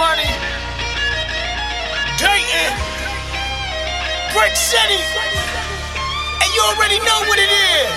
money. Dayton. Brick City. And you already know what it is.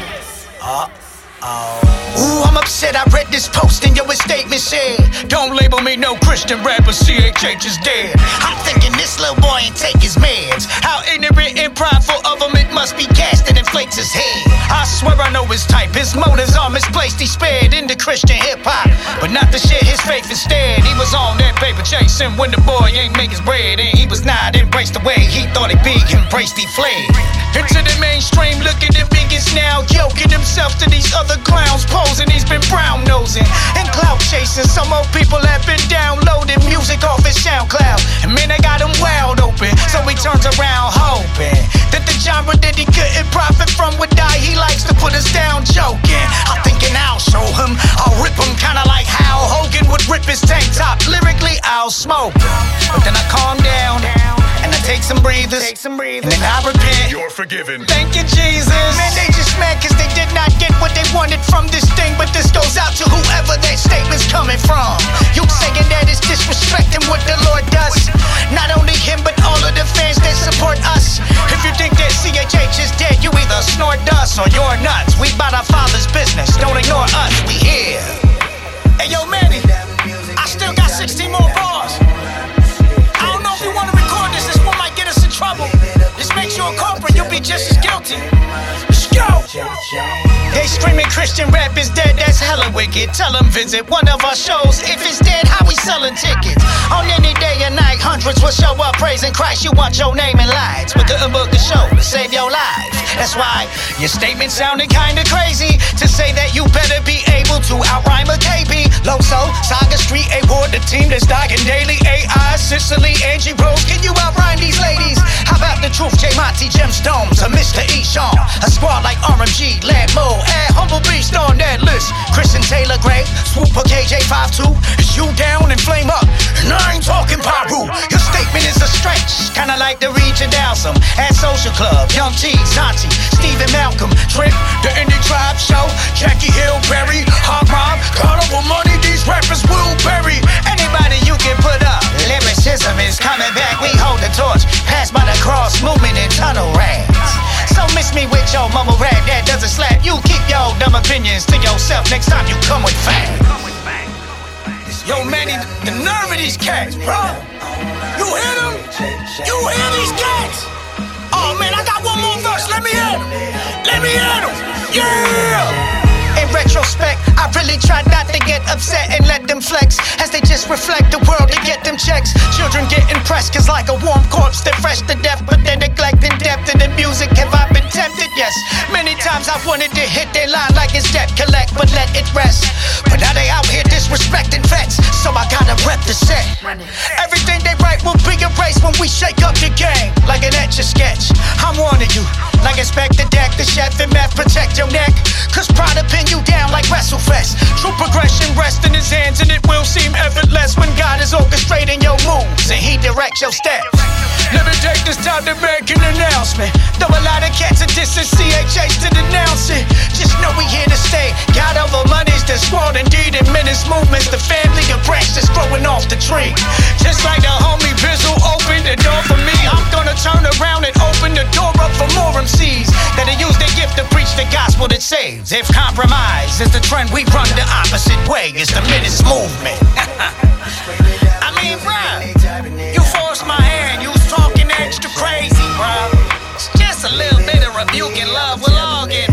Ooh, I'm upset. I read this post and your statement said, don't label me no Christian rapper, CHH is dead. I'm thinking this little boy ain't take his meds. How ignorant and prideful of him it must be cast and inflates his head. I swear I know his type, his motives are misplaced. He spared into Christian hip-hop, but not to share his faith instead. He was on that paper chasing when the boy ain't make his bread, and he was not embraced the way he thought he'd be embraced. He fled into the mainstream, looking the biggest now, yoking himself to these other clowns posing. He's been brown nosing and clout chasing. Some old people have been downloading music off his SoundCloud, and man, they got him wide open. So he turns around hoping that the genre that he couldn't profit from would die. He likes to put us down joking. I'm thinking I'll show him, I'll rip him, kinda like how Hogan would rip his tank top. Lyrically, I'll smoke him. But then I calm down and I take some breathers, and then I repent. You're forgiven. Thank you, Jesus. Man, they just mad cause they did not get what they wanted from this thing. But this goes out to whoever that statement's coming from. You saying that it's disrespecting what the Lord does. Not only him, but all of the fans that support us. If you think that CHH is dead, you either snort dust or you're nuts. We bout our Father's business, don't ignore us, we here. Hey yo, Manny, I still got 16 more bars. I don't know if you wanna record this, this one might get us in trouble. This makes you a culprit, you'll be just as guilty. Let's go! They screaming Christian rap is dead, that's hella wicked. Tell them visit one of our shows. If it's dead, how we selling tickets? On any day or night, hundreds will show up praising Christ. You want your name in lights, we couldn't book a show to save your life. That's why your statement sounded kinda crazy, to say that you better be able to outrhyme a KB. Loso, Saga Street, A-Ward, the team that's dying daily. AI, Sicily, Angie Rose, can you outrhyme these ladies? How about the truth, J. Monty, Gemstones, or Mr. Eshon? A squad like RMG, Lambo, and Humble Beast on that list. Christian Taylor Gray, Swooper KJ52. Is you down and flame up? And I ain't talking Paru. Your statement is a stretch, kinda like the Regent Dowsome at Social Club. Young T, Santi, Stephen Malcolm, Trip, the Indie Tribe Show, Jackie Hill, Berry, Hog Mob, Carnival Money, these rappers will bury. Anybody you can put up. Lyricism is coming back, we hold the torch. Pass by the cross, movement in tunnel rats. So miss me with your mama rap that doesn't slap. You keep your dumb opinions to yourself next time you come with facts. Yo, Manny, the nerve of these cats, bro. You hear them? You hear these cats? Oh man, I got one more verse. Let me hear them. Let me hear them. Yeah! In retrospect, I really tried not to get upset and let them flex, as they just reflect the world to get them checks. Children get impressed cause like a warm corpse, they're fresh to death, but they're neglecting depth in the music. Have I been tempted? Yes. Many times I wanted to hit their line like it's debt collect, but let it rest. But now they out here disrespecting vets, so I gotta rep the set. Everything they write will be erased when we shake up the game, like an etch-a-sketch. I'm warning you, like Inspector Deck, the chef and meth, protect your neck, cause pride will pin you down like WrestleFest. True progression rests in his hands, and it will seem effortless when God is orchestrating your moves and he directs your steps. Let me take this time to make an announcement. Though a lot of cats are dissing CHH to denounce it, just know we here to stay. God over money's the squad, indeed, and menace movements. The family, a branch that's growing off the tree. Just like the homie Bizzle opened the door for me, I'm gonna turn around and open the door up for more MCs that'll use their gift to preach the gospel that saves. If compromise is the trend, we run the opposite way. It's the menace movement. I mean, bruh, you forced my hand, you was talking extra crazy, bruh. It's just a little bit of rebuke and love, we'll all get